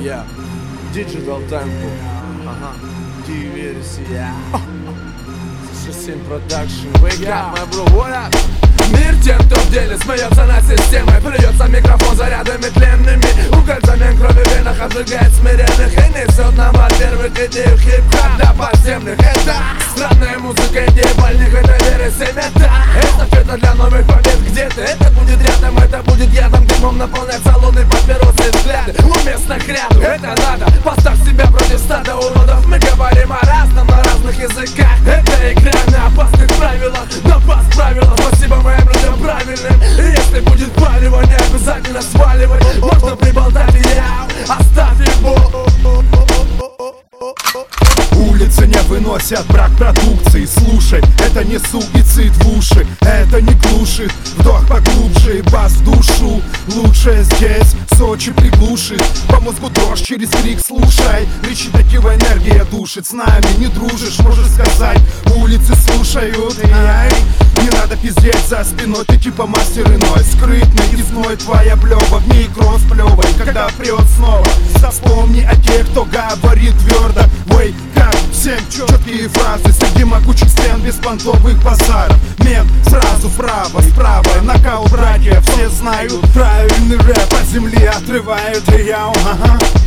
Yeah, Digital Tempo, D-версия, Assassin Production, wake up, my bro, what up? Мир тем, кто в деле смеется над системой. Плюется микрофон зарядами тленными, угольцами крови в венах обжигает смиренных и несет нам от первых идей хип-хоп для подземных. Это странная музыка, идея больных, это вера семета. Эстафета для новых побед где-то. Это будет рядом, это будет ядом, дымом наполнять салоны, папиросы, взгляды. Уместно к ряду, это надо. Поставь себя против стада уродов. Мы говорим о разном на разных языках. Это игра на опасных правилах, напас правила. Спасибо моим людям правильным. И если будет палево, не обязательно сваливать. Можно приболтать и я оставь его. Улицы не выносят брак продукции. Слушай, это не суицид в уши, это не глушит. Вдох поглубже и бас в душу. Лучшее здесь Сочи приглушит. По мозгу дрожь через крик, слушай. Речитатива энергия душит. С нами не дружишь, можешь сказать. Улицы слушают, ай. Не надо пиздеть за спиной, ты типа мастер иной. Скрытный и зной твоя плёва в микро сплёвай, когда прёт снова. Вспомни о тех, кто говорит твердо. Ой, как всем четкие фразы среди могучих стен беспонтовых базаров. Мент сразу вправо, справа, нокаут братья. Все знают правильный рэп, от земли отрывают. И я,